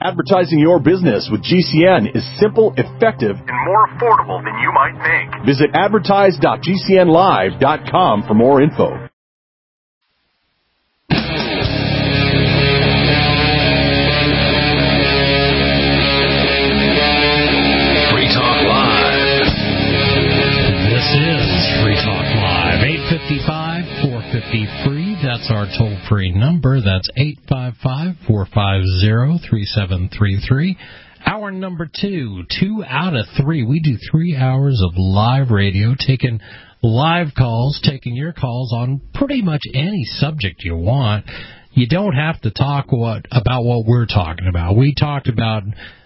Advertising your business with GCN is simple, effective, and more affordable than you might think. Visit advertise.gcnlive.com for more info. Free Talk Live. This is Free Talk Live. 855-450-FREE. That's our toll-free number. That's 855-450-3733. Hour number 2 out of 3. We do 3 hours of live radio, taking live calls, taking your calls on pretty much any subject you want. You don't have to talk about what we're talking about. We talked about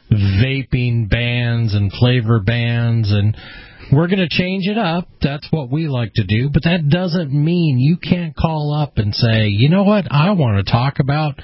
vaping bans and flavor bans, and we're going to change it up. That's what we like to do. But that doesn't mean you can't call up and say, you know what, I want to talk about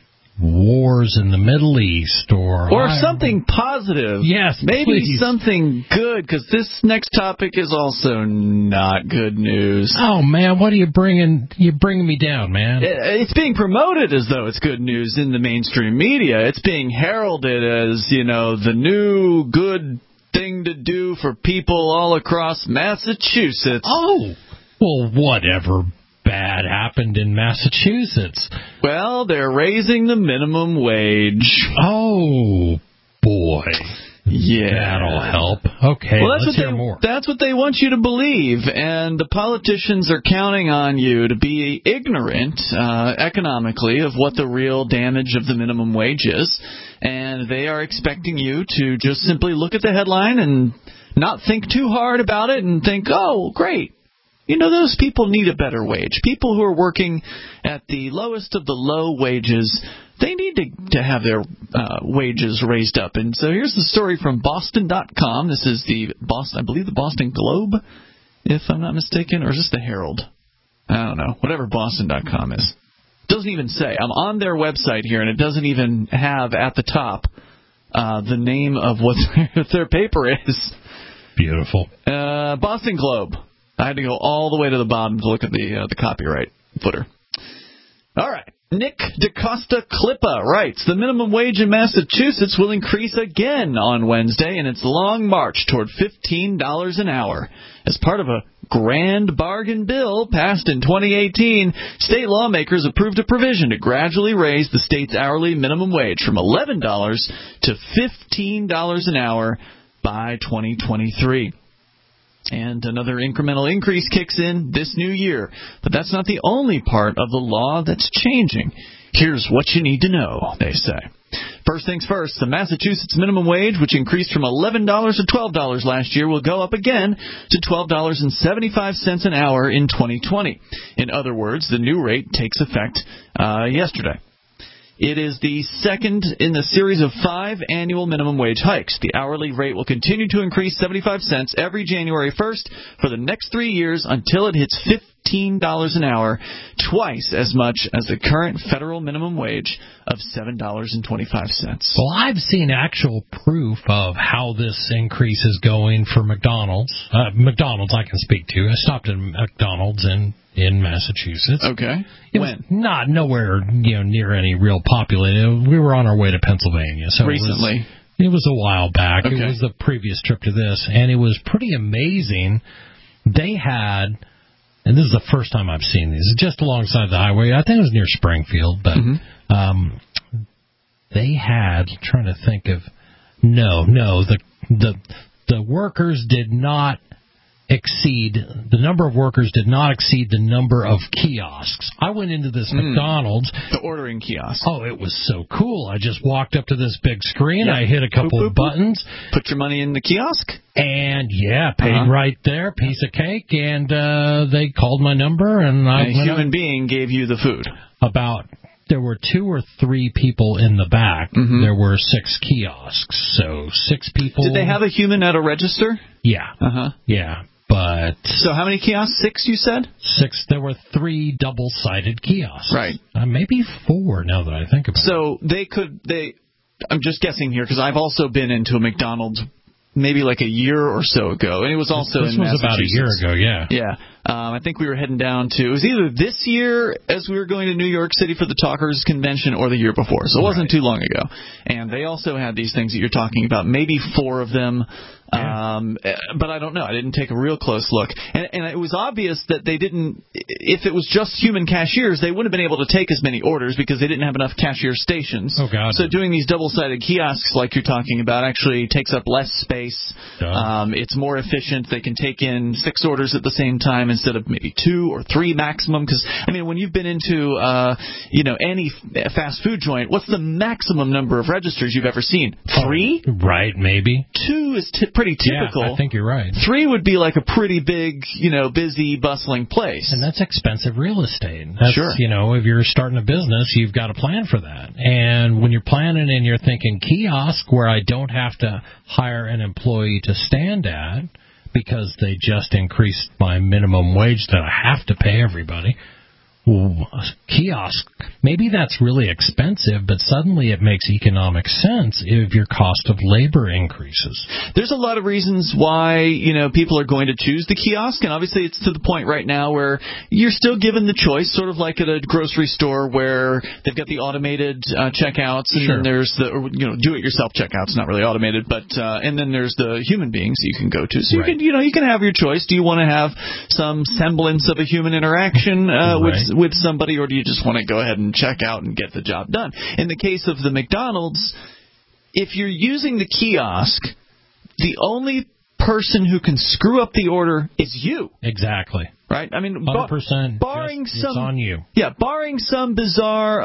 wars in the Middle East. Or something positive. Yes, maybe please. something good, because this next topic is also not good news. Oh, man, what are you bringing? You're bringing me down, man. It's being promoted as though it's good news in the mainstream media. It's being heralded as, the new good thing to do for people all across Massachusetts. Oh, well, whatever bad happened in Massachusetts? Well, they're raising the minimum wage. Oh, boy. Yeah. That'll help. Okay, well, let's hear more. That's what they want you to believe, and the politicians are counting on you to be ignorant economically of what the real damage of the minimum wage is, and they are expecting you to just simply look at the headline and not think too hard about it and think, oh, great. Those people need a better wage. People who are working at the lowest of the low wages, they need to have their wages raised up. And so here's the story from Boston.com. This is the Boston Globe, if I'm not mistaken. Or is this the Herald? I don't know. Whatever Boston.com is. Doesn't even say. I'm on their website here, and it doesn't even have at the top the name of what their paper is. Beautiful. Boston Globe. I had to go all the way to the bottom to look at the copyright footer. All right. Nick DeCosta Klippa writes, the minimum wage in Massachusetts will increase again on Wednesday in its long march toward $15 an hour. As part of a grand bargain bill passed in 2018, state lawmakers approved a provision to gradually raise the state's hourly minimum wage from $11 to $15 an hour by 2023. And another incremental increase kicks in this new year. But that's not the only part of the law that's changing. Here's what you need to know, they say. First things first, the Massachusetts minimum wage, which increased from $11 to $12 last year, will go up again to $12.75 an hour in 2020. In other words, the new rate takes effect yesterday. It is the second in the series of 5 annual minimum wage hikes. The hourly rate will continue to increase 75 cents every January 1st for the next 3 years until it hits $15 an hour, twice as much as the current federal minimum wage of $7.25. Well, I've seen actual proof of how this increase is going for McDonald's. McDonald's I can speak to. I stopped at McDonald's in Massachusetts. Okay. It was not nowhere near any real populated. We were on our way to Pennsylvania. So recently. It was a while back. Okay. It was the previous trip to this, and it was pretty amazing. They had, and this is the first time I've seen these, just alongside the highway. I think it was near Springfield, but they had, trying to think of, the workers did not exceed, the number of workers did not exceed the number of kiosks. I went into this McDonald's. The ordering kiosk. Oh, it was so cool. I just walked up to this big screen. I hit a couple of buttons. Put your money in the kiosk. And, paid right there, piece of cake, and they called my number. And a human being gave you the food. There were 2 or 3 people in the back. There were 6 kiosks, so 6 people. Did they have a human at a register? Yeah. Yeah. But so how many kiosks? 6, you said? 6. There were 3 double-sided kiosks. Right. Maybe 4 now that I think about it. So I'm just guessing here because I've also been into a McDonald's maybe like a year or so ago, and it was also this in was Massachusetts. About a year ago, yeah. Yeah. I think we were heading down to, it was either this year as we were going to New York City for the Talkers Convention or the year before. So it wasn't too long ago. And they also had these things that you're talking about, maybe 4 of them. Yeah. But I don't know. I didn't take a real close look. And it was obvious that they didn't, if it was just human cashiers, they wouldn't have been able to take as many orders because they didn't have enough cashier stations. Oh, God. So doing these double-sided kiosks like you're talking about actually takes up less space. It's more efficient. They can take in 6 orders at the same time instead of maybe 2 or 3 maximum. Because, I mean, when you've been into, any fast food joint, what's the maximum number of registers you've ever seen? 3? Right, maybe. 2 is pretty typical. Yeah, I think you're right. 3 would be like a pretty big, busy, bustling place. And that's expensive real estate. That's, sure. If you're starting a business, you've got to plan for that. And when you're planning and you're thinking kiosk where I don't have to hire an employee to stand at because they just increased my minimum wage that I have to pay everybody. Kiosk, maybe that's really expensive, but suddenly it makes economic sense if your cost of labor increases. There's a lot of reasons why, people are going to choose the kiosk, and obviously it's to the point right now where you're still given the choice, sort of like at a grocery store where they've got the automated checkouts, and then there's the, do-it-yourself checkouts, not really automated, but and then there's the human beings you can go to. So you can have your choice. Do you want to have some semblance of a human interaction with somebody, or do you just want to go ahead and check out and get the job done? In the case of the McDonald's, if you're using the kiosk, the only person who can screw up the order is you. Exactly. Right? I mean, 100%. Barring it's some, on you. Yeah, barring some bizarre,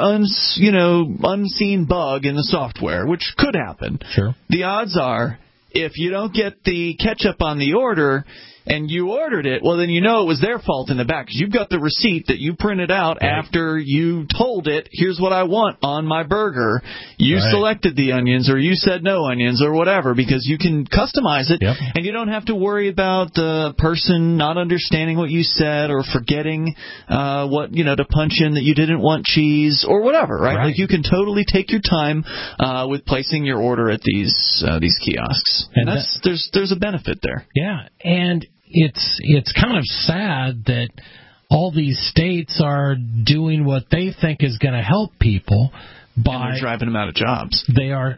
unseen bug in the software, which could happen. Sure. The odds are, if you don't get the ketchup on the order and you ordered it, well, then it was their fault in the back because you've got the receipt that you printed out after you told it, here's what I want on my burger. You selected the onions, or you said no onions, or whatever, because you can customize it, and you don't have to worry about the person not understanding what you said or forgetting to punch in that you didn't want cheese or whatever, right? Like you can totally take your time with placing your order at these kiosks. And there's a benefit there. Yeah, and it's kind of sad that all these states are doing what they think is going to help people by driving them out of jobs. They are.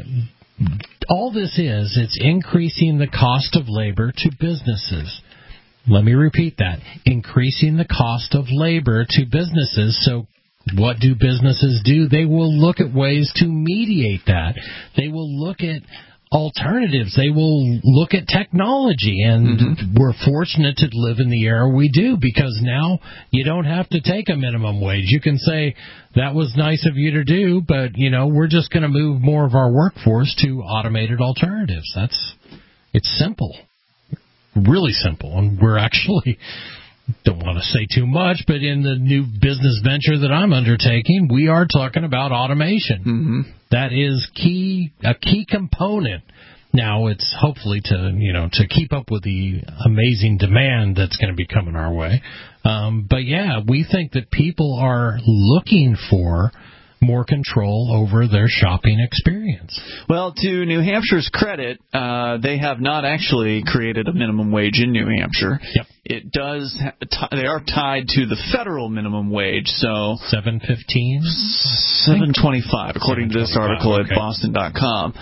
All this is, it's increasing the cost of labor to businesses. Let me repeat that. Increasing the cost of labor to businesses. So what do businesses do? They will look at ways to mediate that. They will look at alternatives. They will look at technology, and we're fortunate to live in the era we do, because now you don't have to take a minimum wage. You can say, that was nice of you to do, but, we're just going to move more of our workforce to automated alternatives. It's simple, really simple, and we're actually, don't want to say too much, but in the new business venture that I'm undertaking, we are talking about automation. That is a key component. Now, it's hopefully to keep up with the amazing demand that's going to be coming our way. But yeah, we think that people are looking for more control over their shopping experience. Well, to New Hampshire's credit, they have not actually created a minimum wage in New Hampshire. Yep. It does. They are tied to the federal minimum wage, so $7.15, $7.25, according to this article at Boston.com.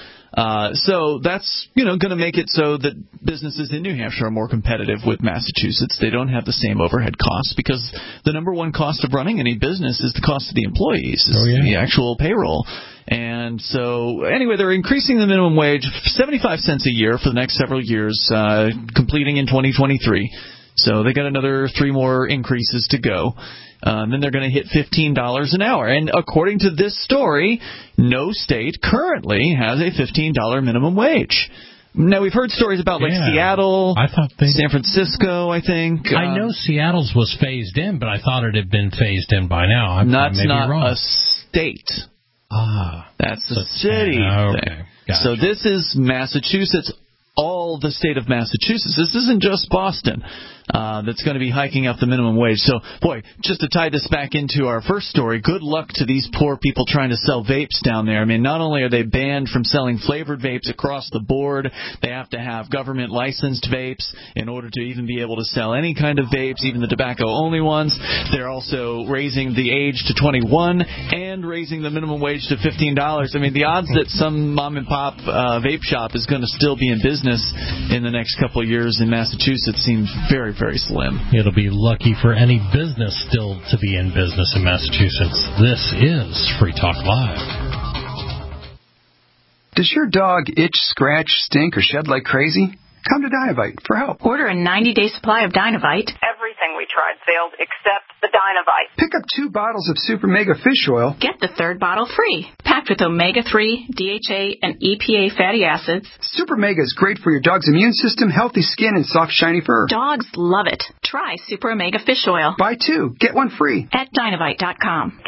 So that's, going to make it so that businesses in New Hampshire are more competitive with Massachusetts. They don't have the same overhead costs, because the number one cost of running any business is the cost of the employees, the actual payroll. And so, anyway, they're increasing the minimum wage 75 cents a year for the next several years, completing in 2023. So they got another 3 more increases to go. Then they're going to hit $15 an hour. And according to this story, no state currently has a $15 minimum wage. Now, we've heard stories about Seattle, San Francisco, I think. I know Seattle's was phased in, but I thought it had been phased in by now. That's not wrong. A state. That's a city thing. Gotcha. So this is Massachusetts all all the state of Massachusetts. This isn't just Boston that's going to be hiking up the minimum wage. So, boy, just to tie this back into our first story, good luck to these poor people trying to sell vapes down there. I mean, not only are they banned from selling flavored vapes across the board, they have to have government-licensed vapes in order to even be able to sell any kind of vapes, even the tobacco-only ones. They're also raising the age to 21 and raising the minimum wage to $15. I mean, the odds that some mom-and-pop vape shop is going to still be in business in the next couple of years in Massachusetts seems very, very slim. It'll be lucky for any business still to be in business in Massachusetts. This is Free Talk Live. Does your dog itch, scratch, stink, or shed like crazy? Come to Dynovite for help. Order a 90-day supply of Dynovite. Everything we tried failed except the Dynovite. Pick up 2 bottles of Super Mega Fish Oil. Get the 3rd bottle free. Packed with omega-3, DHA, and EPA fatty acids. Super Mega is great for your dog's immune system, healthy skin, and soft, shiny fur. Dogs love it. Try Super Omega Fish Oil. Buy 2, get 1 free. At Dynovite.com.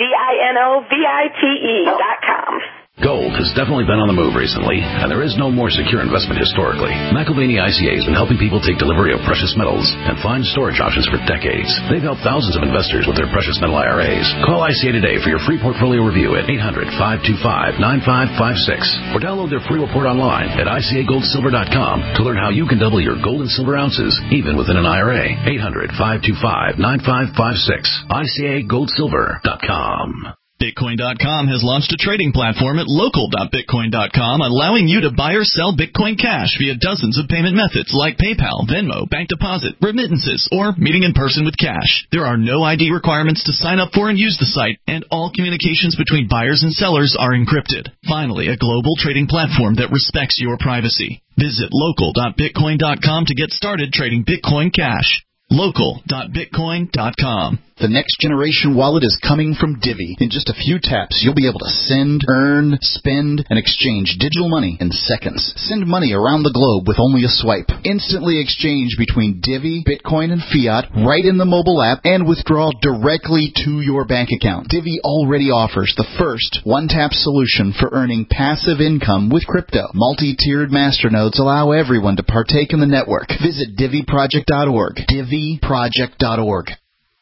DINOVITE.com. Gold has definitely been on the move recently, and there is no more secure investment historically. McElvaney ICA has been helping people take delivery of precious metals and find storage options for decades. They've helped thousands of investors with their precious metal IRAs. Call ICA today for your free portfolio review at 800-525-9556 or download their free report online at ICAGoldSilver.com to learn how you can double your gold and silver ounces even within an IRA. 800-525-9556. ICAGoldSilver.com. Bitcoin.com has launched a trading platform at local.bitcoin.com, allowing you to buy or sell Bitcoin Cash via dozens of payment methods like PayPal, Venmo, bank deposit, remittances, or meeting in person with cash. There are no ID requirements to sign up for and use the site, and all communications between buyers and sellers are encrypted. Finally, a global trading platform that respects your privacy. Visit local.bitcoin.com to get started trading Bitcoin Cash. Local.bitcoin.com. The next generation wallet is coming from Divvy. In just a few taps, you'll be able to send, earn, spend, and exchange digital money in seconds. Send money around the globe with only a swipe. Instantly exchange between Divvy, Bitcoin, and fiat right in the mobile app and withdraw directly to your bank account. Divvy already offers the first one-tap solution for earning passive income with crypto. Multi-tiered masternodes allow everyone to partake in the network. Visit DivvyProject.org. DivvyProject.org.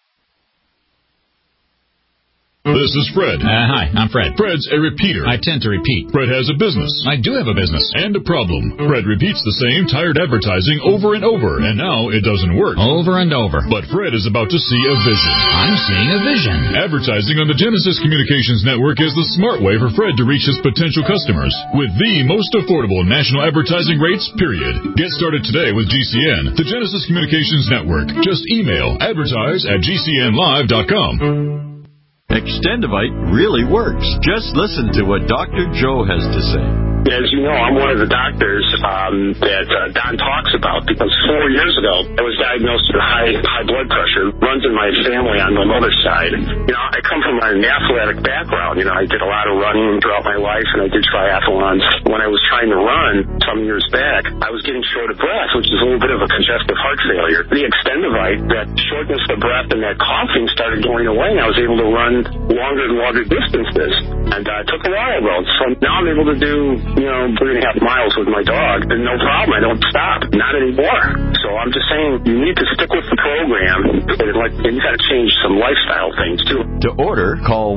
This is Fred. Hi, I'm Fred. Fred's a repeater. I tend to repeat. Fred has a business. I do have a business. And a problem. Fred repeats the same tired advertising over and over, and now it doesn't work. Over and over. But Fred is about to see a vision. I'm seeing a vision. Advertising on the Genesis Communications Network is the smart way for Fred to reach his potential customers with the most affordable national advertising rates, period. Get started today with GCN, the Genesis Communications Network. Just email advertise@gcnlive.com. Extendivite really works. Just listen to what Dr. Joe has to say. As you know, I'm one of the doctors that Don talks about, because 4 years ago I was diagnosed with high blood pressure. Runs in my family on my mother's side. You know, I come from an athletic background. You know, I did a lot of running throughout my life, and I did triathlons. When I was trying to run some years back, I was getting short of breath, which is a little bit of a congestive heart failure. The Extendivite, that shortness of breath and that coughing started going away, and I was able to run longer and longer distances. And it took a while, though. So now I'm able to do 3.5 miles with my dog, and no problem. I don't stop. Not anymore. So I'm just saying, you need to stick with the program, and you got to change some lifestyle things too. To order, call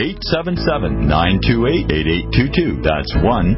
1-877-928-8822. That's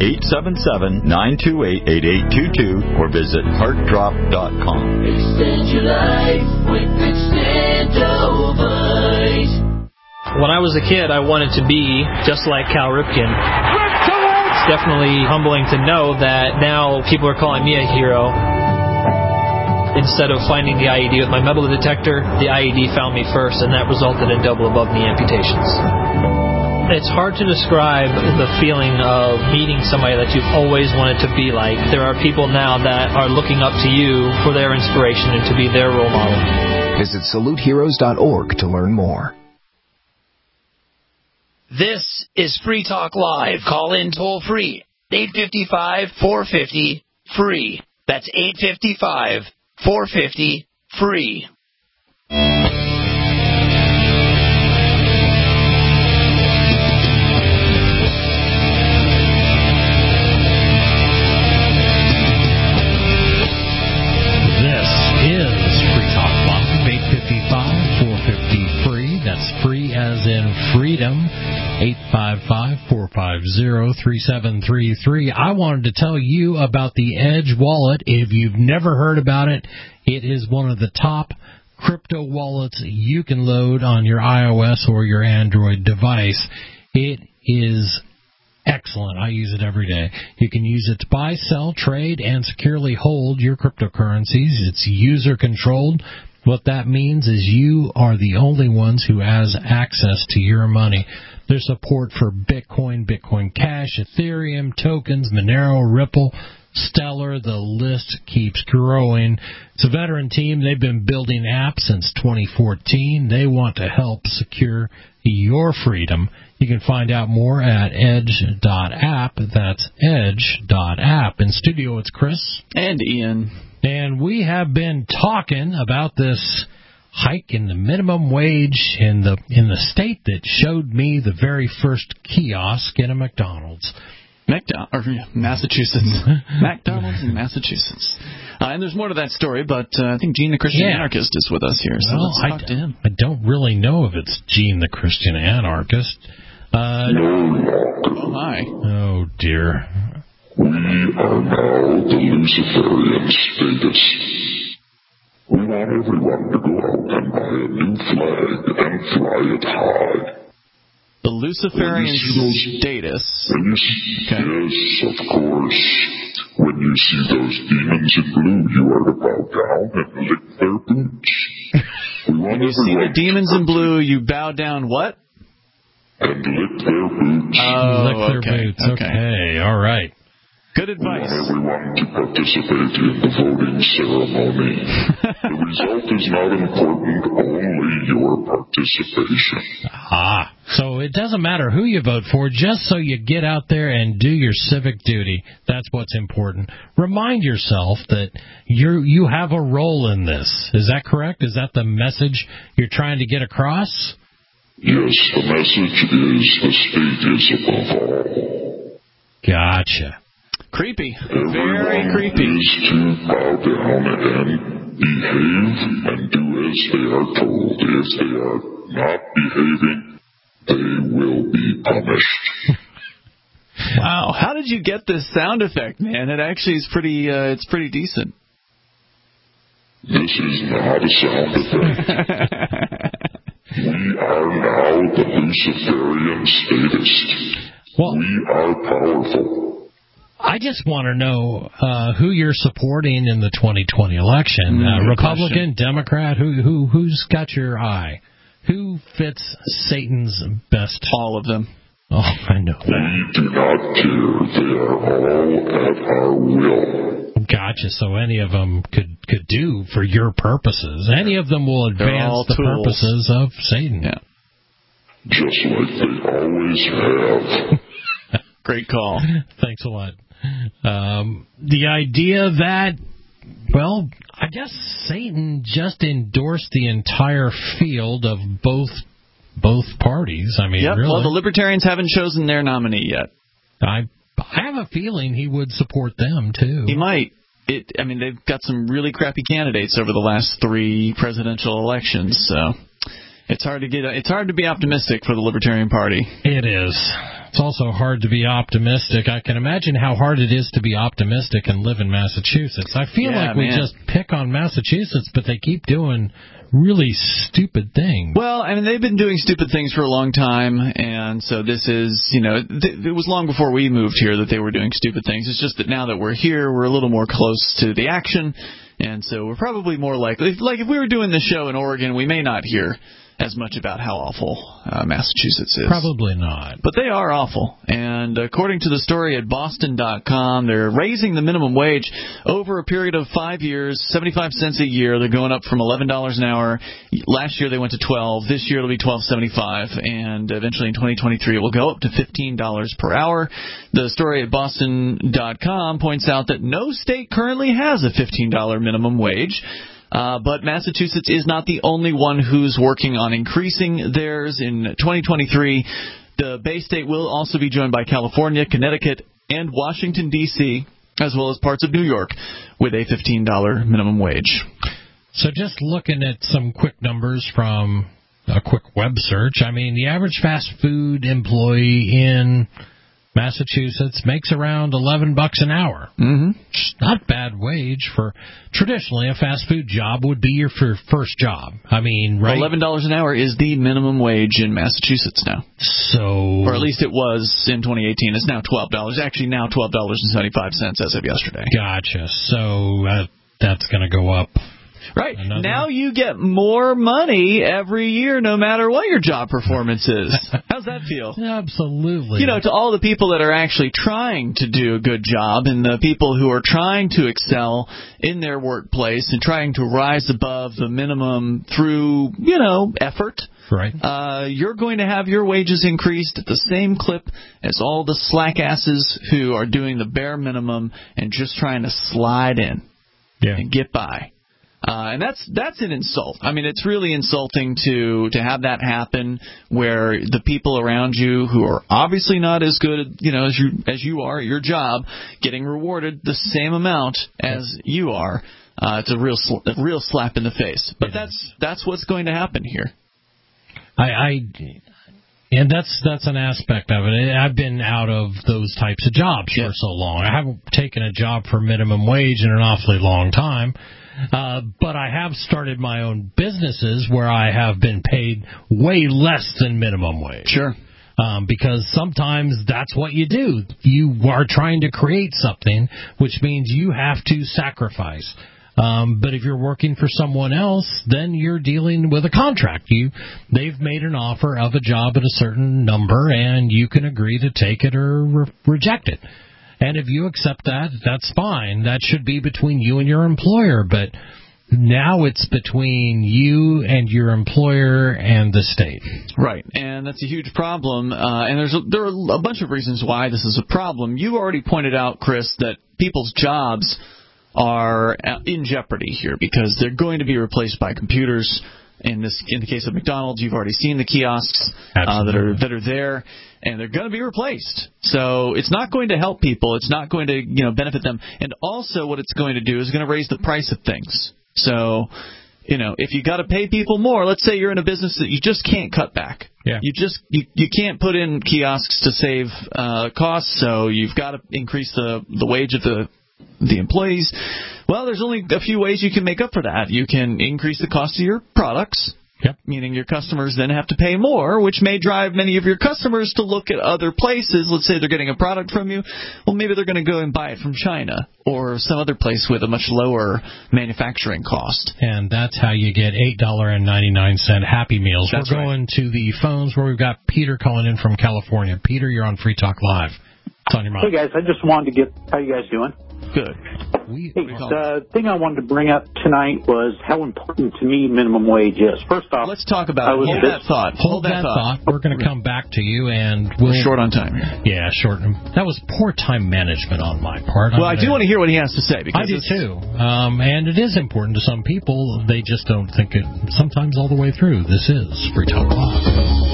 1-877-928-8822, or visit heartdrop.com. Extend your life with Extendovite. When I was a kid, I wanted to be just like Cal Ripken. It's definitely humbling to know that now people are calling me a hero. Instead of finding the IED with my metal detector, the IED found me first, and that resulted in double above-knee amputations. It's hard to describe the feeling of meeting somebody that you've always wanted to be like. There are people now that are looking up to you for their inspiration and to be their role model. Visit SaluteHeroes.org to learn more. This is Free Talk Live. Call in toll free. 855-450-FREE. That's 855-450-FREE. 855-450-3733. I wanted to tell you about the Edge wallet. If you've never heard about it, it is one of the top crypto wallets you can load on your iOS or your Android device. It is excellent. I use it every day. You can use it to buy, sell, trade, and securely hold your cryptocurrencies. It's user-controlled. What that means is you are the only ones who has access to your money. There's support for Bitcoin, Bitcoin Cash, Ethereum, tokens, Monero, Ripple, Stellar. The list keeps growing. It's a veteran team. They've been building apps since 2014. They want to help secure your freedom. You can find out more at edge.app. That's edge.app. In studio, it's Chris. And Ian. And we have been talking about this hike in the minimum wage in the state that showed me the very first kiosk in a McDonald's. Massachusetts. McDonald's in Massachusetts. And there's more to that story, but I think Gene the Christian Anarchist is with us here, so let's talk to him. I don't really know if it's Gene the Christian Anarchist. Oh, my. Oh, dear. We are now the Luciferian status. We want everyone to go out and buy a new flag and fly it high. The Luciferian status. Yes, of course. When you see those demons in blue, you are to bow down and lick their boots. When you see the demons in blue, you bow down what? And lick their boots. Oh, lick their boots. Okay, all right. Good advice. We want everyone to participate in the voting ceremony. The result is not important, only your participation. So it doesn't matter who you vote for, just so you get out there and do your civic duty. That's what's important. Remind yourself that you have a role in this. Is that correct? Is that the message you're trying to get across? Yes, the message is the state is above all. Gotcha. Creepy. Everyone Very creepy. Is to bow down and behave and do as they are told. If they are not behaving, they will be punished. Wow. How did you get this sound effect, man? It actually is it's pretty decent. This is not a sound effect. We are now the Luciferian statist. We are powerful. I just want to know who you're supporting in the 2020 election. Republican, Democrat, who's got your eye? Who fits Satan's best? All of them. Oh, I know that. We do not care. They are all at our will. Gotcha. So any of them could do for your purposes. Any of them will advance the purposes of Satan. Yeah. Just like they always have. Great call. Thanks a lot. The idea that, well, I guess Satan just endorsed the entire field of both parties. I mean, really. Well, the Libertarians haven't chosen their nominee yet. I have a feeling he would support them, too. He might. They've got some really crappy candidates over the last 3 presidential elections, so it's hard to be optimistic for the Libertarian Party. It is. It's also hard to be optimistic. I can imagine how hard it is to be optimistic and live in Massachusetts. I feel like we just pick on Massachusetts, but they keep doing really stupid things. Well, they've been doing stupid things for a long time, and so this is, it was long before we moved here that they were doing stupid things. It's just that now that we're here, we're a little more close to the action, and so we're probably more likely, like if we were doing this show in Oregon, we may not hear as much about how awful Massachusetts is. Probably not. But they are awful. And according to the story at Boston.com, they're raising the minimum wage over a period of 5 years, 75 cents a year. They're going up from $11 an hour. Last year they went to $12. This year it'll be $12.75. And eventually in 2023 it will go up to $15 per hour. The story at Boston.com points out that no state currently has a $15 minimum wage. But Massachusetts is not the only one who's working on increasing theirs. In 2023, the Bay State will also be joined by California, Connecticut, and Washington, D.C., as well as parts of New York, with a $15 minimum wage. So just looking at some quick numbers from a quick web search. I mean, the average fast food employee in Massachusetts makes around $11 an hour. Mm-hmm. Not bad wage for traditionally a fast food job would be your first job. I mean, right? $11 an hour is the minimum wage in Massachusetts now. So, or at least it was in 2018. It's now $12. Actually, now $12.75 as of yesterday. Gotcha. So that's going to go up. Right. Now you get more money every year no matter what your job performance is. How's that feel? Absolutely. You know, to all the people that are actually trying to do a good job and the people who are trying to excel in their workplace and trying to rise above the minimum through, effort. Right. You're going to have your wages increased at the same clip as all the slackasses who are doing the bare minimum and just trying to slide in and get by. And that's an insult. I mean, it's really insulting to have that happen where the people around you who are obviously not as good, as you are at your job, getting rewarded the same amount as you are. It's a real slap in the face. But that's what's going to happen here. And that's an aspect of it. I've been out of those types of jobs for so long. I haven't taken a job for minimum wage in an awfully long time. But I have started my own businesses where I have been paid way less than minimum wage. Sure. Because sometimes that's what you do. You are trying to create something, which means you have to sacrifice. But if you're working for someone else, then you're dealing with a contract. They've made an offer of a job at a certain number, and you can agree to take it or reject it. And if you accept that, that's fine. That should be between you and your employer. But now it's between you and your employer and the state. Right, and that's a huge problem. And there are a bunch of reasons why this is a problem. You already pointed out, Chris, that people's jobs are in jeopardy here because they're going to be replaced by computers. In the case of McDonald's, you've already seen the kiosks that are there, and they're going to be replaced. So it's not going to help people. It's not going to benefit them. And also, what it's going to do is going to raise the price of things. So, if you got to pay people more, let's say you're in a business that you just can't cut back. Yeah. You can't put in kiosks to save costs. So you've got to increase the wage of the employees. Well, there's only a few ways you can make up for that. You can increase the cost of your products, meaning your customers then have to pay more, which may drive many of your customers to look at other places. Let's say they're getting a product from you. Well, maybe they're going to go and buy it from China or some other place with a much lower manufacturing cost. And that's how you get $8.99 Happy Meals. That's We're going to the phones where we've got Peter calling in from California. Peter, you're on Free Talk Live. What's on your mind? Hey, guys. I just wanted to how you guys doing? Good. The thing I wanted to bring up tonight was how important to me minimum wage is. First off, let's talk about it. Hold that thought. We're going to come back to you, and we're short on time here. Yeah, short. That was poor time management on my part. Well, I do want to hear what he has to say. Because I do too. And it is important to some people. They just don't think it sometimes all the way through. This is Free Talk Live.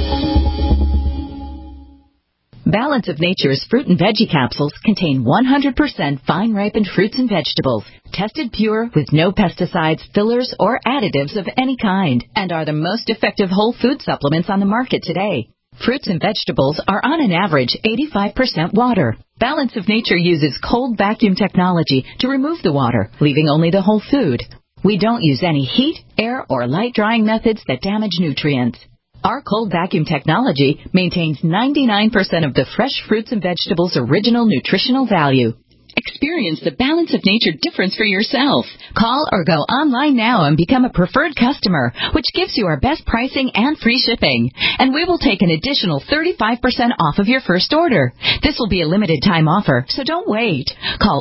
Balance of Nature's fruit and veggie capsules contain 100% fine-ripened fruits and vegetables, tested pure with no pesticides, fillers, or additives of any kind, and are the most effective whole food supplements on the market today. Fruits and vegetables are on an average 85% water. Balance of Nature uses cold vacuum technology to remove the water, leaving only the whole food. We don't use any heat, air, or light drying methods that damage nutrients. Our cold vacuum technology maintains 99% of the fresh fruits and vegetables' original nutritional value. Experience the Balance of Nature difference for yourself. Call or go online now and become a preferred customer, which gives you our best pricing and free shipping. And we will take an additional 35% off of your first order. This will be a limited time offer, so don't wait. Call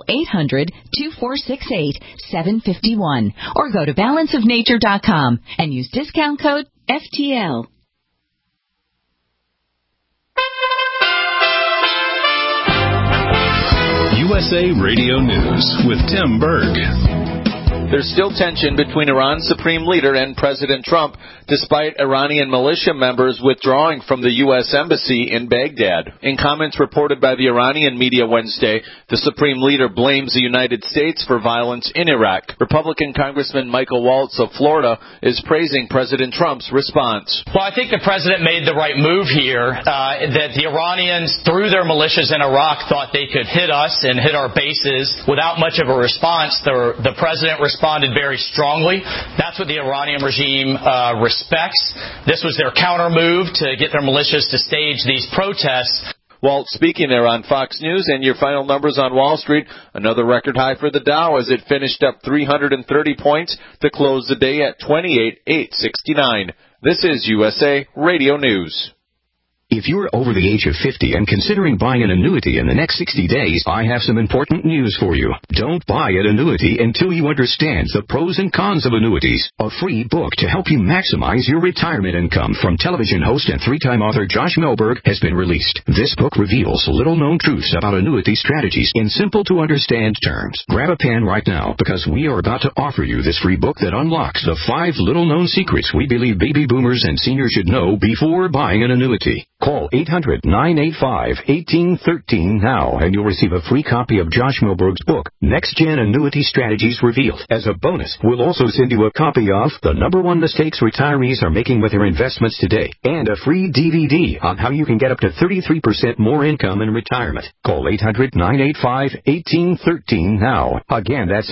800-2468-751 or go to balanceofnature.com and use discount code FTL. USA Radio News with Tim Berg. There's still tension between Iran's supreme leader and President Trump, despite Iranian militia members withdrawing from the U.S. Embassy in Baghdad. In comments reported by the Iranian media Wednesday, the supreme leader blames the United States for violence in Iraq. Republican Congressman Michael Waltz of Florida is praising President Trump's response. Well, I think the president made the right move here, that the Iranians, through their militias in Iraq, thought they could hit us and hit our bases without much of a response. The president responded very strongly. That's what the Iranian regime respects. This was their counter move to get their militias to stage these protests. Walt speaking there on Fox News. And your final numbers on Wall Street, another record high for the Dow as it finished up 330 points to close the day at 28,869. This is USA Radio News. If you're over the age of 50 and considering buying an annuity in the next 60 days, I have some important news for you. Don't buy an annuity until you understand the pros and cons of annuities. A free book to help you maximize your retirement income from television host and three-time author Josh Melberg has been released. This book reveals little-known truths about annuity strategies in simple-to-understand terms. Grab a pen right now because we are about to offer you this free book that unlocks the 5 little-known secrets we believe baby boomers and seniors should know before buying an annuity. Call 800-985-1813 now, and you'll receive a free copy of Josh Melberg's book, Next Gen Annuity Strategies Revealed. As a bonus, we'll also send you a copy of The #1 Mistakes Retirees Are Making with Their Investments Today, and a free DVD on how you can get up to 33% more income in retirement. Call 800-985-1813 now. Again, that's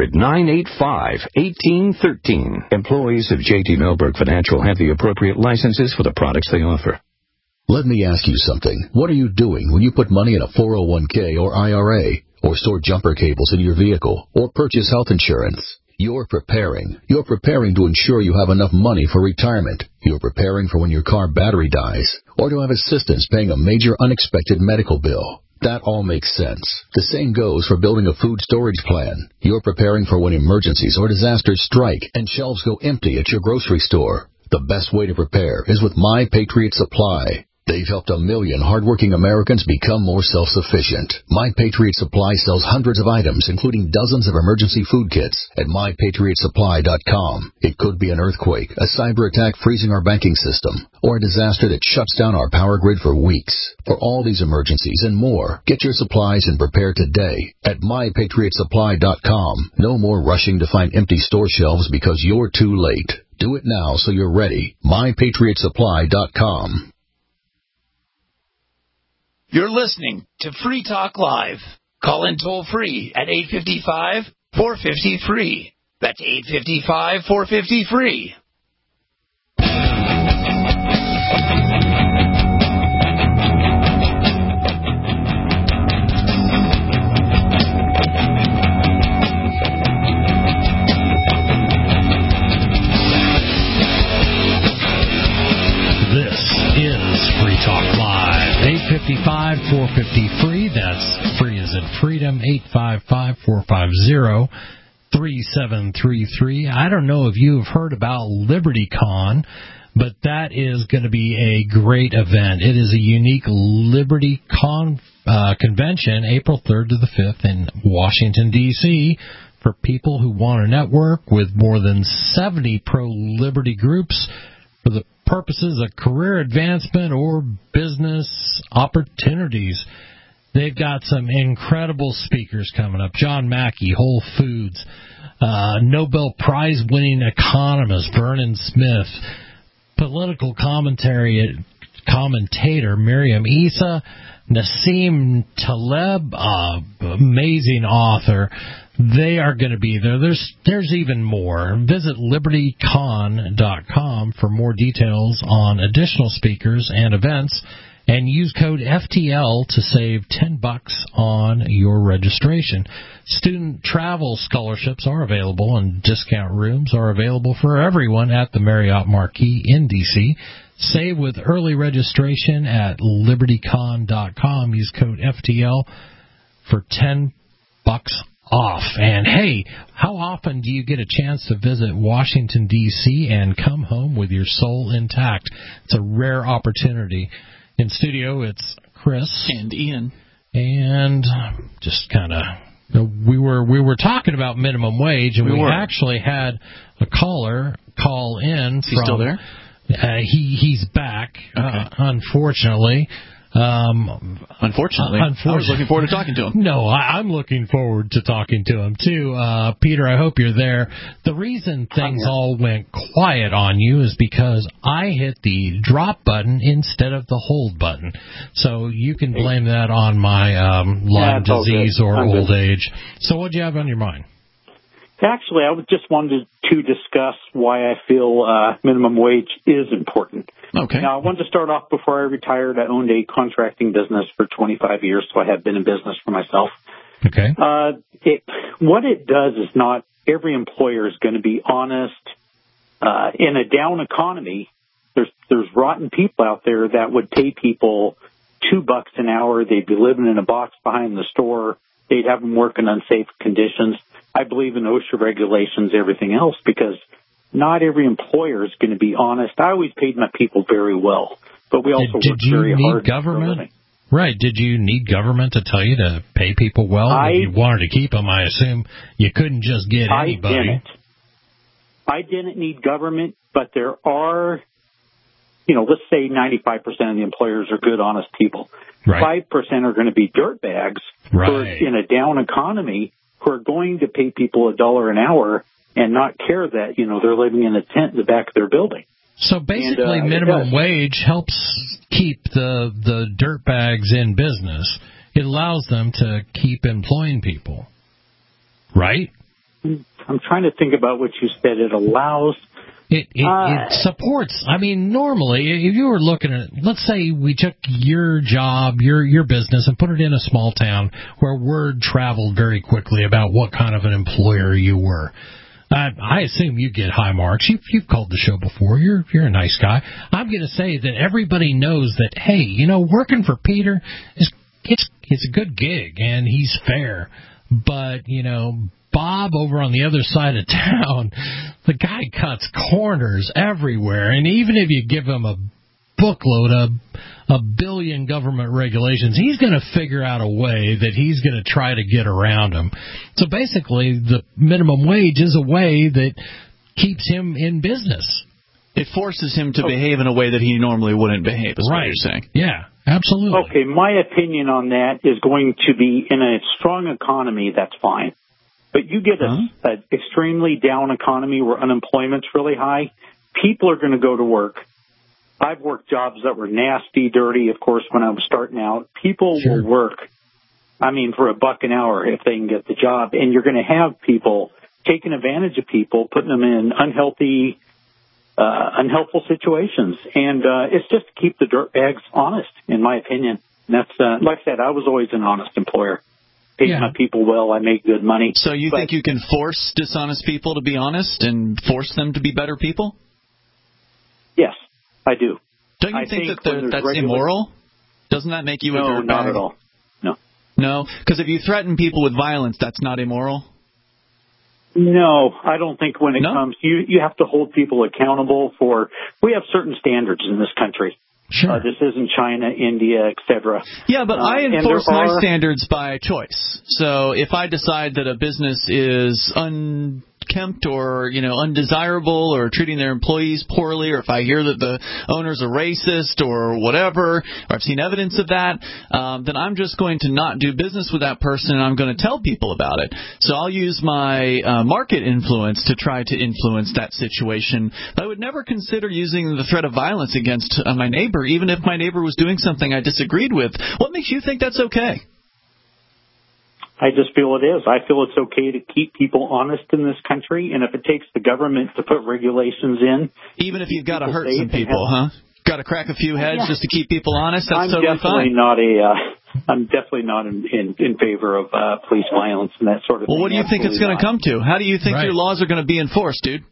800-985-1813. Employees of J.T. Melberg Financial have the appropriate licenses for the products they offer. Let me ask you something. What are you doing when you put money in a 401k or IRA, or store jumper cables in your vehicle, or purchase health insurance? You're preparing. You're preparing to ensure you have enough money for retirement. You're preparing for when your car battery dies, or to have assistance paying a major unexpected medical bill. That all makes sense. The same goes for building a food storage plan. You're preparing for when emergencies or disasters strike and shelves go empty at your grocery store. The best way to prepare is with My Patriot Supply. They've helped 1 million hardworking Americans become more self-sufficient. My Patriot Supply sells hundreds of items, including dozens of emergency food kits at MyPatriotSupply.com. It could be an earthquake, a cyber attack freezing our banking system, or a disaster that shuts down our power grid for weeks. For all these emergencies and more, get your supplies and prepare today at MyPatriotSupply.com. No more rushing to find empty store shelves because you're too late. Do it now so you're ready. MyPatriotSupply.com. You're listening to Free Talk Live. Call in toll-free at 855-450-FREE. That's 855-450-FREE. This is Free Talk Live. 855-450-FREE. That's free as in freedom. 855-450-3733. I don't know if you have heard about LibertyCon, but that is going to be a great event. It is a unique LibertyCon convention, April 3rd to the 5th in Washington, D.C., for people who want to network with more than 70 pro-liberty groups for the purposes of career advancement or business opportunities. They've got some incredible speakers coming up. John Mackey, Whole Foods, Nobel Prize-winning economist Vernon Smith, political commentator Miriam Issa, Nassim Taleb, amazing author. They are going to be there. There's even more. Visit LibertyCon.com for more details on additional speakers and events, and use code FTL to save $10 on your registration. Student travel scholarships are available, and discount rooms are available for everyone at the Marriott Marquis in D.C. Save with early registration at LibertyCon.com. Use code FTL for $10 off. And hey, how often do you get a chance to visit Washington, D.C. and come home with your soul intact? It's a rare opportunity. In studio, it's Chris. And Ian. And just kind of We were talking about minimum wage, and we actually had a caller call in. Is he still there? He's back, okay. Unfortunately. Unfortunately, I was looking forward to talking to him. No, I'm looking forward to talking to him too. Peter, I hope you're there. The reason things all went quiet on you is because I hit the drop button instead of the hold button. So you can blame that on my Lyme disease or old age. So what do you have on your mind? Actually, I just wanted to discuss why I feel minimum wage is important. Okay. Now, I wanted to start off before I retired. I owned a contracting business for 25 years, so I have been in business for myself. Okay. What it does is not every employer is going to be honest. In a down economy, there's rotten people out there that would pay people $2 an hour. They'd be living in a box behind the store. They'd have them work in unsafe conditions. I believe in OSHA regulations, everything else, because not every employer is going to be honest. I always paid my people very well, but we also worked very hard. Did you need government? Right. Did you need government to tell you to pay people well? If you wanted to keep them, I assume you couldn't just get anybody. I didn't need government, but there are, let's say 95% of the employers are good, honest people. Right. 5% are going to be dirtbags who are in a down economy who are going to pay people $1 an hour and not care that, they're living in a tent in the back of their building. So basically minimum wage helps keep the dirtbags in business. It allows them to keep employing people. Right? I'm trying to think about what you said. It allows... It supports. I mean, normally, if you were looking at, let's say we took your job, your business, and put it in a small town where word traveled very quickly about what kind of an employer you were. I assume you get high marks. You've called the show before. You're a nice guy. I'm going to say that everybody knows that, hey, working for Peter it's a good gig and he's fair. But, Bob over on the other side of town, the guy cuts corners everywhere. And even if you give him a bookload, a billion government regulations, he's going to figure out a way that he's going to try to get around them. So basically, the minimum wage is a way that keeps him in business. It forces him to behave in a way that he normally wouldn't behave, is what you're saying. Yeah, absolutely. Okay, my opinion on that is going to be in a strong economy, that's fine. But you get an extremely down economy where unemployment's really high, people are going to go to work. I've worked jobs that were nasty, dirty, of course, when I was starting out. People will work, for $1 an hour if they can get the job. And you're going to have people taking advantage of people, putting them in unhelpful situations. And it's just to keep the dirtbags honest, in my opinion. And that's, like I said, I was always an honest employer. Paid my people well, I make good money. So you think you can force dishonest people to be honest and force them to be better people? Yes, I do. Don't you think that's immoral? Doesn't that make you a dirtbag? No, not at all. No? Because if you threaten people with violence, that's not immoral? No, I don't think when it comes, you have to hold people accountable for, we have certain standards in this country. Sure. This isn't China, India, etc. Yeah, but I enforce my standards by choice. So if I decide that a business is unkempt or undesirable or treating their employees poorly, or if I hear that the owner's a racist or whatever, or I've seen evidence of that, then I'm just going to not do business with that person, and I'm going to tell people about it. So I'll use my market influence to try to influence that situation. But I would never consider using the threat of violence against my neighbor, even if my neighbor was doing something I disagreed with. What makes you think that's okay? I just feel it is. I feel it's okay to keep people honest in this country, and if it takes the government to put regulations in... Even if you've got to hurt some people, Got to crack a few heads just to keep people honest? That's totally fine. I'm definitely not in favor of police violence and that sort of thing. Well, what do you think it's going to come to? How do you think your laws are going to be enforced, dude?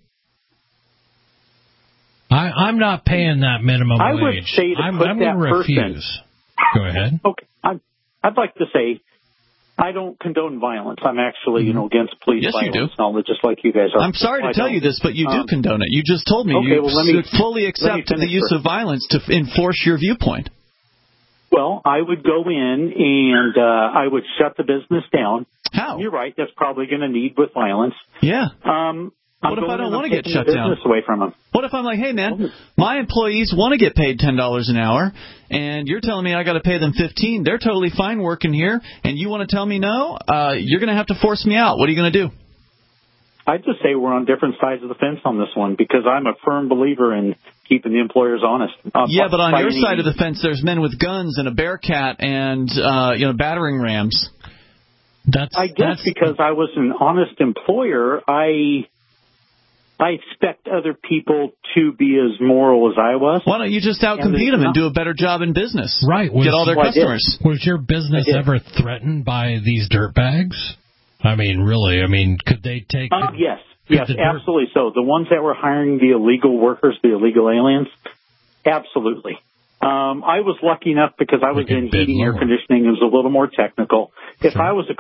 I'm not paying that minimum wage. I would say I'm going to refuse. Go ahead. Okay. I'd like to say... I don't condone violence. I'm actually, against police violence. You do. Just like you guys are. I'm sorry to tell you this, but you do condone it. You just told me you fully accept the use of violence to enforce your viewpoint. Well, I would go in and I would shut the business down. How? You're right. That's probably going to need with violence. Yeah. What if I don't want to get shut down? Away from them. What if I'm like, hey, man, my employees want to get paid $10 an hour, and you're telling me I got to pay them $15. They're totally fine working here, and you want to tell me no? You're going to have to force me out. What are you going to do? I'd just say we're on different sides of the fence on this one because I'm a firm believer in keeping the employers honest. Yeah, but on your side of the fence, there's men with guns and a Bearcat and battering rams. I guess because I was an honest employer, I expect other people to be as moral as I was. Why don't you just outcompete them and do a better job in business? Right. Get all their customers. Was your business ever threatened by these dirtbags? I mean, really? I mean, could they take... Yes, absolutely so. The ones that were hiring the illegal workers, the illegal aliens, absolutely. I was lucky enough because I was in heating, air conditioning. It was a little more technical. If I was a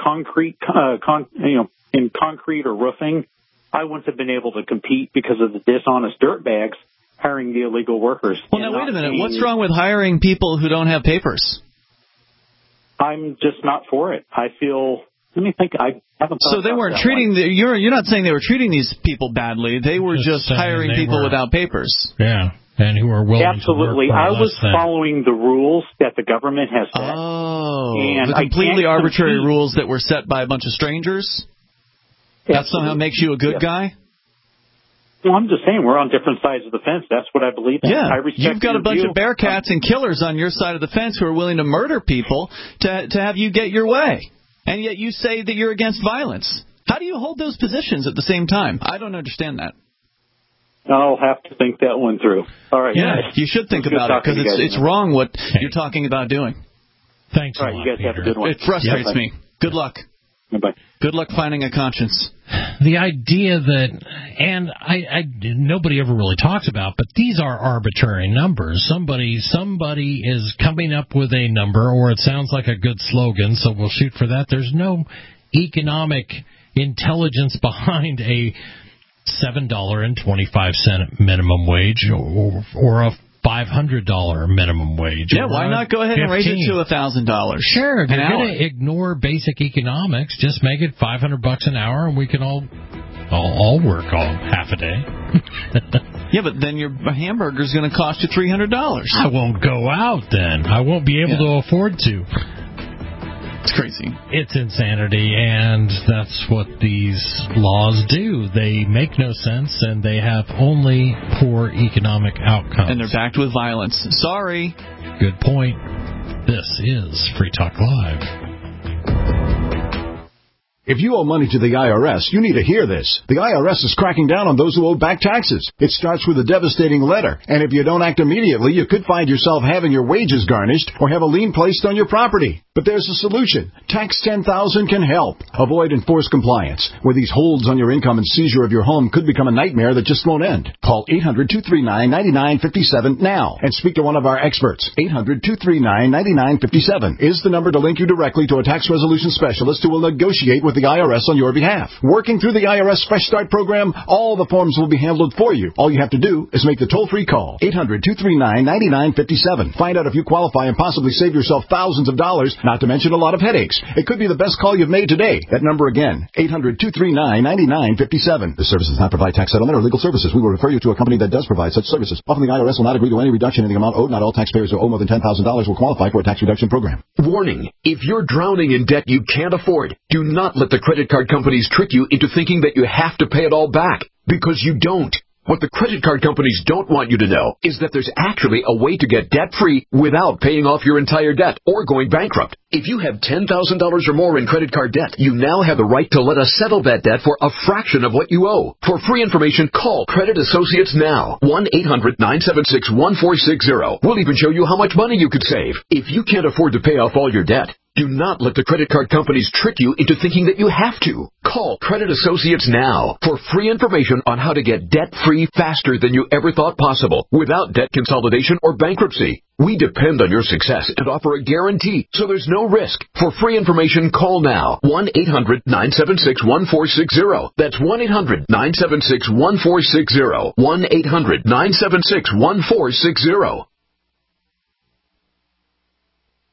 in concrete or roofing, I wouldn't have been able to compete because of the dishonest dirtbags hiring the illegal workers. Well, now, wait a minute. What's wrong with hiring people who don't have papers? I'm just not for it. I feel... Let me think. I haven't thought So they weren't treating... You're not saying they were treating these people badly. They were just hiring people without papers. Yeah, and who are willing Absolutely. to work I was following the rules that the government has set. And the completely arbitrary rules that were set by a bunch of strangers? That somehow makes you a good guy? Well, I'm just saying we're on different sides of the fence. That's what I believe in. Yeah, I respect you've got a bunch of Bearcats and killers on your side of the fence who are willing to murder people to have you get your way. And yet you say that you're against violence. How do you hold those positions at the same time? I don't understand that. I'll have to think that one through. All right. Yeah, you should think about it because it's wrong what you're talking about doing. Thanks a lot, you guys Peter. have a good one. It frustrates me. Good luck. Bye-bye. Good luck finding a conscience. The idea that, and I nobody ever really talks about, but these are arbitrary numbers. Somebody is coming up with a number, or it sounds like a good slogan, so we'll shoot for that. There's no economic intelligence behind a $7.25 minimum wage or a $500 minimum wage. Yeah, why not go ahead and raise it to $1,000? Sure, if you're going to ignore basic economics, just make it $500 an hour, and we can all work half a day. Yeah, but then your hamburger's going to cost you $300. I won't go out then. I won't be able to afford to. It's crazy. It's insanity, and that's what these laws do. They make no sense, and they have only poor economic outcomes. And they're backed with violence. Sorry. Good point. This is Free Talk Live. If you owe money to the IRS, you need to hear this. The IRS is cracking down on those who owe back taxes. It starts with a devastating letter, and if you don't act immediately, you could find yourself having your wages garnished or have a lien placed on your property. But there's a solution. Tax 10,000 can help. Avoid enforced compliance, where these holds on your income and seizure of your home could become a nightmare that just won't end. Call 800-239-9957 now and speak to one of our experts. 800-239-9957 is the number to link you directly to a tax resolution specialist who will negotiate with the IRS on your behalf. Working through the IRS Fresh Start program, all the forms will be handled for you. All you have to do is make the toll-free call. 800-239-9957. Find out if you qualify and possibly save yourself thousands of dollars, not to mention a lot of headaches. It could be the best call you've made today. That number again, 800-239-9957. This service does not provide tax settlement or legal services. We will refer you to a company that does provide such services. Often the IRS will not agree to any reduction in the amount owed. Not all taxpayers who owe more than $10,000 will qualify for a tax reduction program. Warning. If you're drowning in debt you can't afford, do not let the credit card companies trick you into thinking that you have to pay it all back, because you don't. What the credit card companies don't want you to know is that there's actually a way to get debt-free without paying off your entire debt or going bankrupt. If you have $10,000 or more in credit card debt, you now have the right to let us settle that debt for a fraction of what you owe. For free information, call Credit Associates now. 1-800-976-1460. We'll even show you how much money you could save. If you can't afford to pay off all your debt, do not let the credit card companies trick you into thinking that you have to. Call Credit Associates now for free information on how to get debt-free faster than you ever thought possible without debt consolidation or bankruptcy. We depend on your success and offer a guarantee, so there's no risk. For free information, call now. 1-800-976-1460. That's 1-800-976-1460. 1-800-976-1460.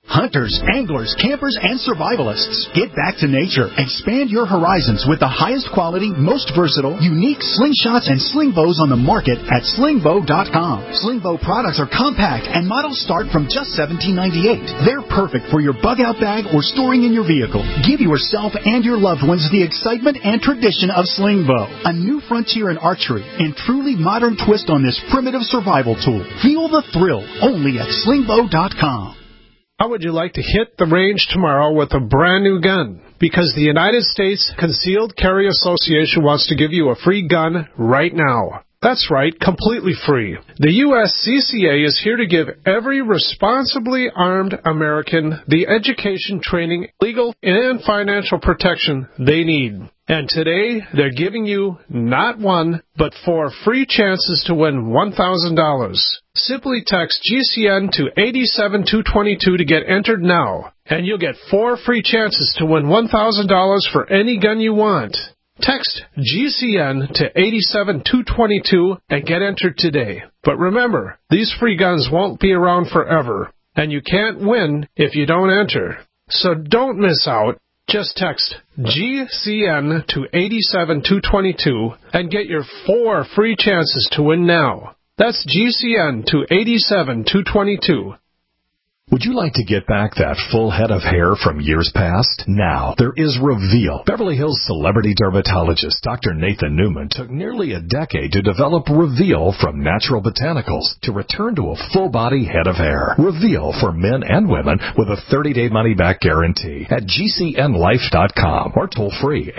Hunters, anglers, campers, and survivalists, get back to nature. Expand your horizons with the highest quality, most versatile, unique slingshots and sling bows on the market at slingbow.com. Slingbow products are compact and models start from just $17.98. They're perfect for your bug-out bag or storing in your vehicle. Give yourself and your loved ones the excitement and tradition of Slingbow, a new frontier in archery and truly modern twist on this primitive survival tool. Feel the thrill only at slingbow.com. How would you like to hit the range tomorrow with a brand new gun? Because the United States Concealed Carry Association wants to give you a free gun right now. That's right, completely free. The USCCA is here to give every responsibly armed American the education, training, legal, and financial protection they need. And today, they're giving you not one, but 4 free chances to win $1,000. Simply text GCN to 87222 to get entered now, and you'll get 4 free chances to win $1,000 for any gun you want. Text GCN to 87222 and get entered today. But remember, these free guns won't be around forever, and you can't win if you don't enter. So don't miss out. Just text GCN to 87222 and get your 4 free chances to win now. That's GCN to 87222. Would you like to get back that full head of hair from years past? Now, there is Reveal. Beverly Hills celebrity dermatologist Dr. Nathan Newman took nearly a decade to develop Reveal from natural botanicals to return to a full-body head of hair. Reveal for men and women with a 30-day money-back guarantee at GCNlife.com or toll-free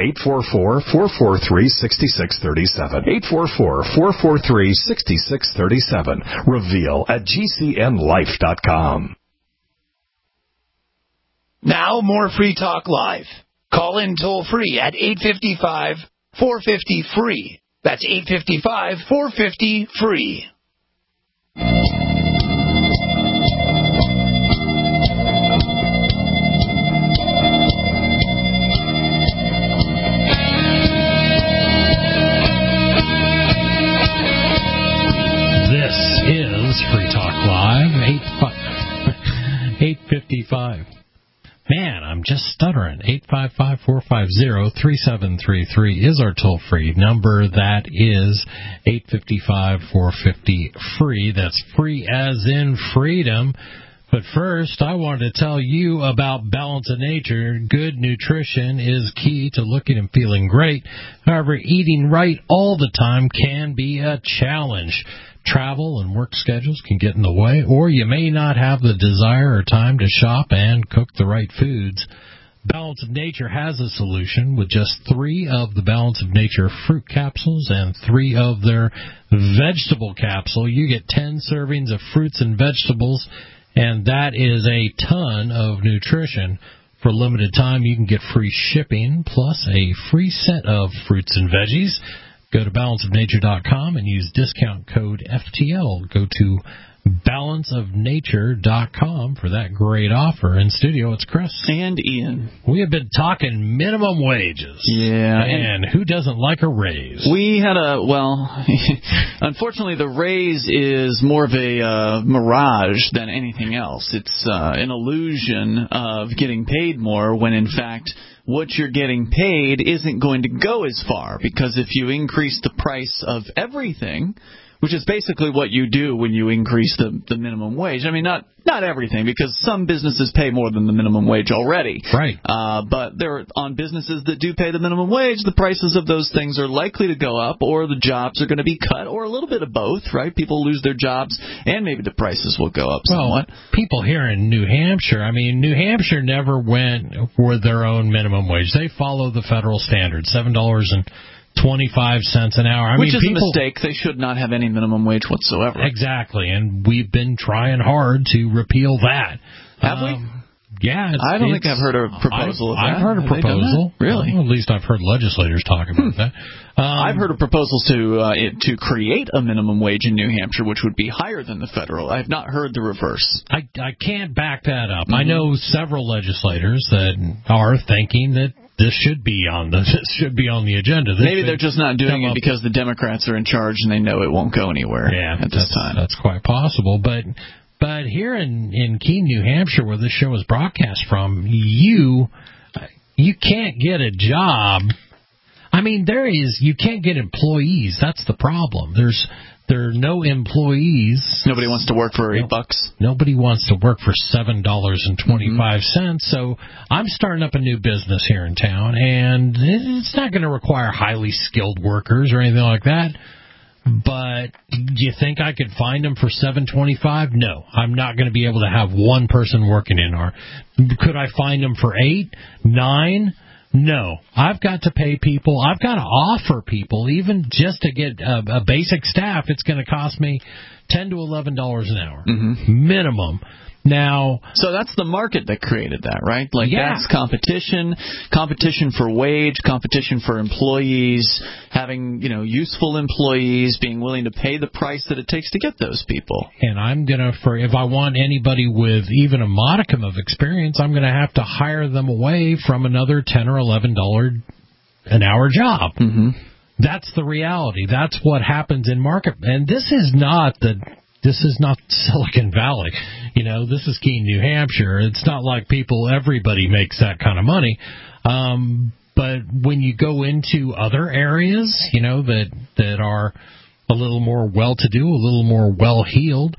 844-443-6637. 844-443-6637. Reveal at GCNlife.com. Now more Free Talk Live. Call in toll-free at 855-450-FREE. That's 855-450-FREE. This is Free Talk Live, 855. Man, I'm just stuttering. 855-450-3733 is our toll-free number. That is 855-450-FREE. That's free as in freedom. But first, I wanted to tell you about Balance of Nature. Good nutrition is key to looking and feeling great. However, eating right all the time can be a challenge. Travel and work schedules can get in the way, or you may not have the desire or time to shop and cook the right foods. Balance of Nature has a solution with just 3 of the Balance of Nature fruit capsules and 3 of their vegetable capsule. You get 10 servings of fruits and vegetables, and that is a ton of nutrition. For a limited time, you can get free shipping plus a free set of fruits and veggies. Go to balanceofnature.com and use discount code FTL. Go to balanceofnature.com for that great offer. In studio, it's Chris. And Ian. We have been talking minimum wages. Yeah. And who doesn't like a raise? We had unfortunately, the raise is more of a mirage than anything else. It's an illusion of getting paid more when, in fact, what you're getting paid isn't going to go as far, because if you increase the price of everything, which is basically what you do when you increase the minimum wage. I mean, not everything, because some businesses pay more than the minimum wage already. Right. But there on businesses that do pay the minimum wage, the prices of those things are likely to go up, or the jobs are going to be cut, or a little bit of both, right? People lose their jobs, and maybe the prices will go up somewhat. People here in New Hampshire, New Hampshire never went for their own minimum wage. They follow the federal standard, $7.25 an hour. Which is a mistake. They should not have any minimum wage whatsoever. Exactly, and we've been trying hard to repeal that. Have we? Yeah. I don't think I've heard a proposal of that. I've heard a proposal. Really? Well, at least I've heard legislators talk about that. I've heard of proposals to create a minimum wage in New Hampshire, which would be higher than the federal. I have not heard the reverse. I can't back that up. Mm-hmm. I know several legislators that are thinking that this should be on the agenda. Maybe they're just not doing it because the Democrats are in charge and they know it won't go anywhere at this time. That's quite possible. But But here in Keene, New Hampshire, where this show is broadcast from, you can't get a job. I mean, you can't get employees. That's the problem. There are no employees. Nobody wants to work for $8. Nobody wants to work for $7.25. So I'm starting up a new business here in town, and it's not going to require highly skilled workers or anything like that. But do you think I could find them for $7.25? No, I'm not going to be able to have one person working in our. Could I find them for $8, $9? No, I've got to pay people. I've got to offer people, even just to get a basic staff. It's going to cost me $10 to $11 an hour minimum. Now, so that's the market that created that, right? Like that's competition for wage, competition for employees, having useful employees, being willing to pay the price that it takes to get those people. And I'm gonna, if I want anybody with even a modicum of experience, I'm gonna have to hire them away from another $10 or $11 an hour job. That's the reality. That's what happens in market, and this is not Silicon Valley. This is Keene, New Hampshire. It's not like everybody makes that kind of money. But when you go into other areas, that are a little more well-to-do, a little more well-heeled,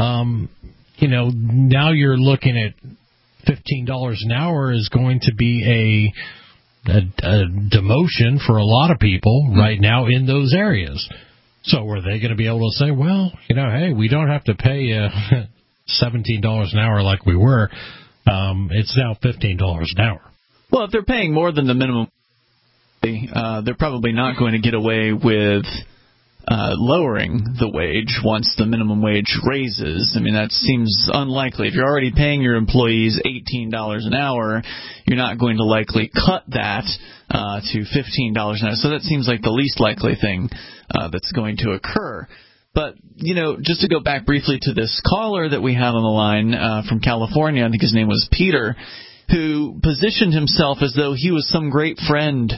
now you're looking at $15 an hour is going to be a demotion for a lot of people right now in those areas. So are they going to be able to say, well, hey, we don't have to pay $17 an hour like we were. It's now $15 an hour. Well, if they're paying more than the minimum, they're probably not going to get away with lowering the wage once the minimum wage raises. I mean, that seems unlikely. If you're already paying your employees $18 an hour, you're not going to likely cut that to $15 an hour. So that seems like the least likely thing that's going to occur. But, just to go back briefly to this caller that we have on the line from California, I think his name was Peter, who positioned himself as though he was some great friend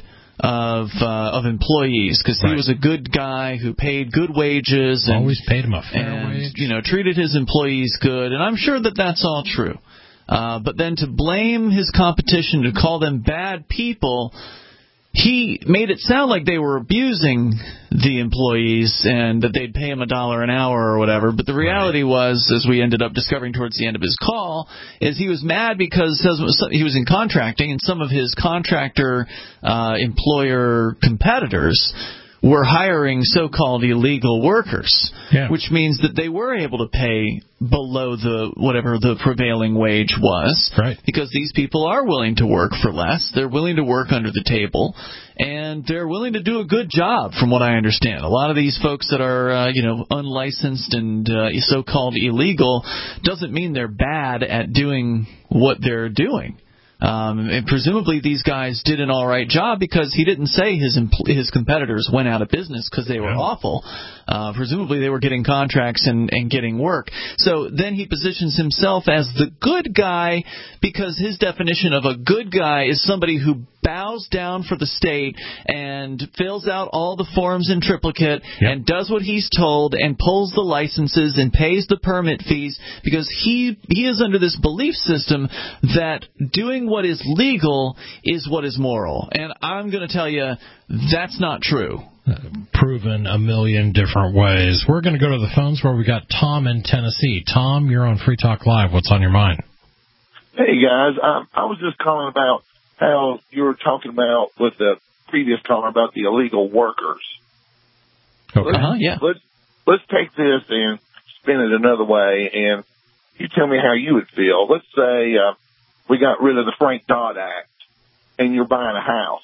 of employees, because he was a good guy who paid good wages and always paid him a fair wage, treated his employees good, and I'm sure that that's all true. But then to blame his competition, to call them bad people, he made it sound like they were abusing the employees and that they'd pay him $1 an hour or whatever. But the reality was, as we ended up discovering towards the end of his call, is he was mad because he was in contracting, and some of his contractor employer competitors were hiring so-called illegal workers, which means that they were able to pay below whatever the prevailing wage was, because these people are willing to work for less. They're willing to work under the table, and they're willing to do a good job, from what I understand. A lot of these folks that are unlicensed and so-called illegal doesn't mean they're bad at doing what they're doing. And presumably these guys did an all right job, because he didn't say his competitors went out of business because they were awful. Presumably they were getting contracts and getting work. So then he positions himself as the good guy, because his definition of a good guy is somebody who bows down for the state and fills out all the forms in triplicate and does what he's told and pulls the licenses and pays the permit fees, because he is under this belief system that doing what is legal is what is moral. And I'm going to tell you, that's not true. Proven a million different ways. We're going to go to the phones where we got Tom in Tennessee. Tom, you're on Free Talk Live. What's on your mind? Hey, guys. I was just calling about how you were talking about with the previous caller about the illegal workers. Okay. Let's take this and spin it another way, and you tell me how you would feel. Let's say we got rid of the Frank Dodd Act, and you're buying a house.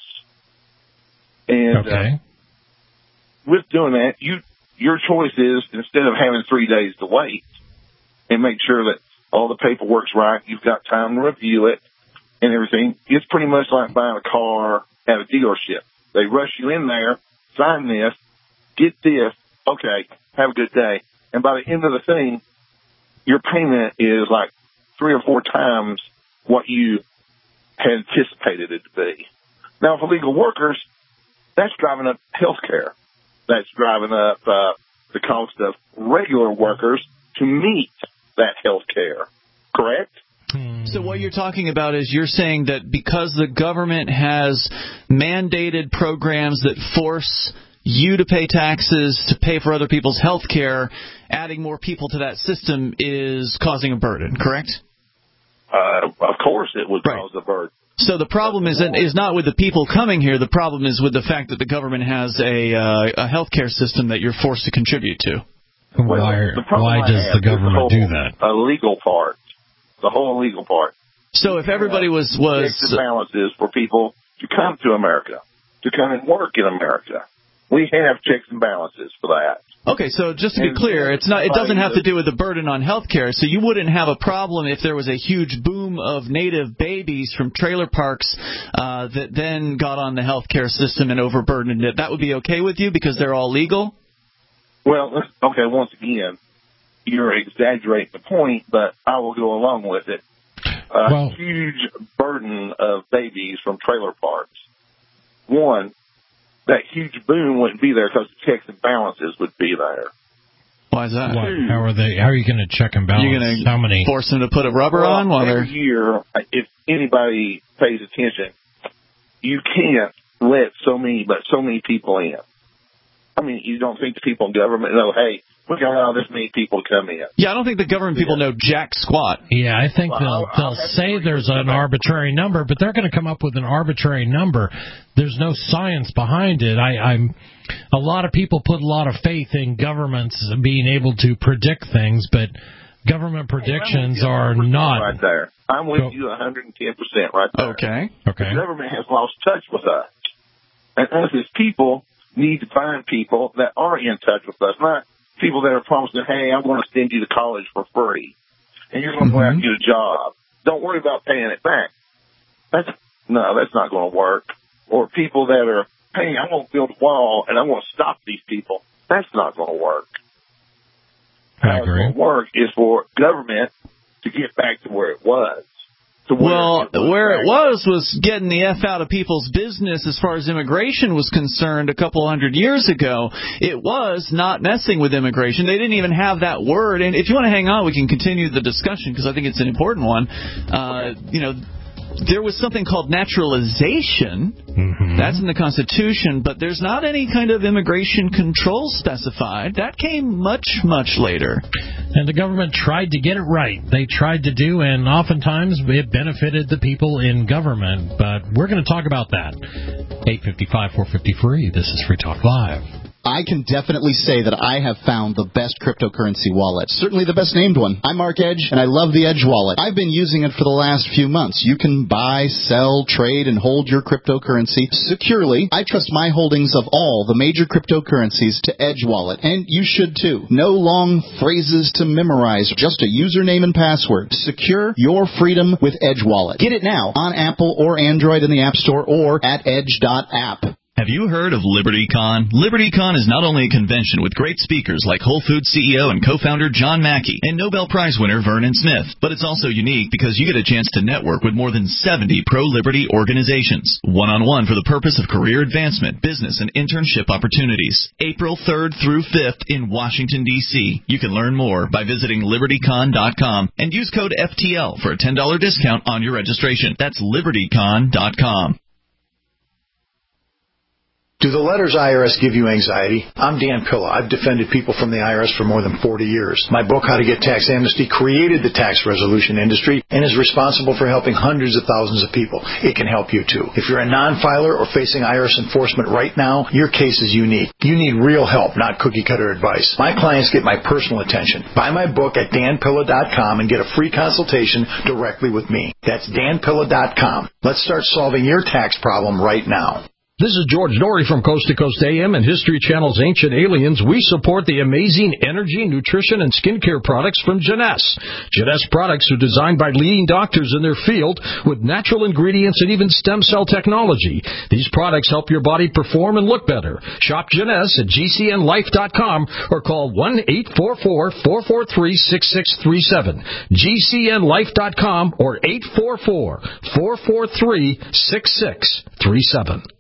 And with doing that, your choice is, instead of having 3 days to wait and make sure that all the paperwork's right, you've got time to review it and everything, it's pretty much like buying a car at a dealership. They rush you in there, sign this, get this, okay, have a good day. And by the end of the thing, your payment is like 3 or 4 times what you had anticipated it to be. Now, for legal workers, that's driving up health care. That's driving up the cost of regular workers to meet that health care. Correct? So what you're talking about is you're saying that because the government has mandated programs that force you to pay taxes to pay for other people's health care, adding more people to that system is causing a burden, correct? Of course it would cause a burden. So the problem is not with the people coming here. The problem is with the fact that the government has a health care system that you're forced to contribute to. Why does the government do that? A legal part. The whole legal part. So if everybody was checks and balances for people to come to America, to come and work in America, we have checks and balances for that. Okay, so just to be clear, it doesn't have to do with the burden on health care. So you wouldn't have a problem if there was a huge boom of native babies from trailer parks that then got on the health care system and overburdened it. That would be okay with you because they're all legal? Well, okay, once again, you're exaggerating the point, but I will go along with it. Huge burden of babies from trailer parks. One, that huge boom wouldn't be there because the checks and balances would be there. Why is that? How are you going to check and balance? You're going to force them to put a rubber on while every year, if anybody pays attention, you can't let so many people in. I mean, you don't think the people in government know, hey, we got to allow this many people to come in. Yeah, I don't think the government people know jack squat. Yeah, I think they'll say there's an arbitrary number, but they're going to come up with an arbitrary number. There's no science behind it. A lot of people put a lot of faith in governments being able to predict things, but government predictions are not. Right there. I'm with you 110% right there. Okay. The government has lost touch with us. And us as people need to find people that are in touch with us, not people that are promising, hey, I'm going to send you to college for free, and you're going to go out and get a job. Don't worry about paying it back. That's not going to work. Or people that are, hey, I'm going to build a wall, and I'm going to stop these people. That's not going to work. I agree. How it's going to work is for government to get back to where it was. Where it was getting the F out of people's business as far as immigration was concerned a couple hundred years ago. It was not messing with immigration. They didn't even have that word. And if you want to hang on, we can continue the discussion because I think it's an important one. There was something called naturalization. That's in the Constitution, but there's not any kind of immigration control specified. That came much, much later. And the government tried to get it right. They tried to do, and oftentimes it benefited the people in government. But we're going to talk about that. 855-450 free. This is Free Talk Live. I can definitely say that I have found the best cryptocurrency wallet. Certainly the best named one. I'm Mark Edge, and I love the Edge wallet. I've been using it for the last few months. You can buy, sell, trade, and hold your cryptocurrency securely. I trust my holdings of all the major cryptocurrencies to Edge wallet, and you should too. No long phrases to memorize, just a username and password. Secure your freedom with Edge wallet. Get it now on Apple or Android in the App Store or at edge.app. Have you heard of LibertyCon? LibertyCon is not only a convention with great speakers like Whole Foods CEO and co-founder John Mackey and Nobel Prize winner Vernon Smith, but it's also unique because you get a chance to network with more than 70 pro-liberty organizations, one-on-one for the purpose of career advancement, business, and internship opportunities. April 3rd through 5th in Washington, D.C. You can learn more by visiting LibertyCon.com and use code FTL for a $10 discount on your registration. That's LibertyCon.com. Do the letters IRS give you anxiety? I'm Dan Pilla. I've defended people from the IRS for more than 40 years. My book, How to Get Tax Amnesty, created the tax resolution industry and is responsible for helping hundreds of thousands of people. It can help you too. If you're a non-filer or facing IRS enforcement right now, your case is unique. You need real help, not cookie-cutter advice. My clients get my personal attention. Buy my book at danpilla.com and get a free consultation directly with me. That's danpilla.com. Let's start solving your tax problem right now. This is George Norrie from Coast to Coast AM and History Channel's Ancient Aliens. We support the amazing energy, nutrition, and skincare products from Jeunesse. Jeunesse products are designed by leading doctors in their field with natural ingredients and even stem cell technology. These products help your body perform and look better. Shop Jeunesse at GCNlife.com or call 1-844-443-6637. GCNlife.com or 844-443-6637.